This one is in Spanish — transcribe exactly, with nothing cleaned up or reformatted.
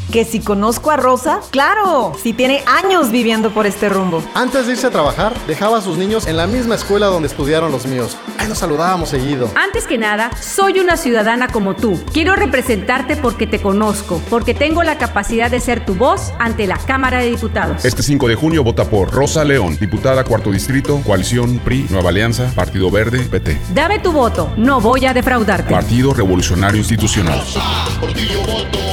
¿Que si conozco a Rosa? ¡Claro! Si tiene años viviendo por este rumbo. Antes de irse a trabajar, dejaba a sus niños en la misma escuela donde estudiaron los míos. Ahí nos saludábamos seguido. Antes que nada, soy una ciudadana como tú. Quiero representarte porque te conozco, porque tengo la capacidad de ser tu voz ante la Cámara de Diputados. Este cinco de junio vota por Rosa León, diputada Cuarto Distrito, Coalición P R I, Nueva Alianza, Partido Verde, P T. Dame tu voto, no voy a defraudarte. Partido Revolucionario Institucional. Rosa, por ti yo voto.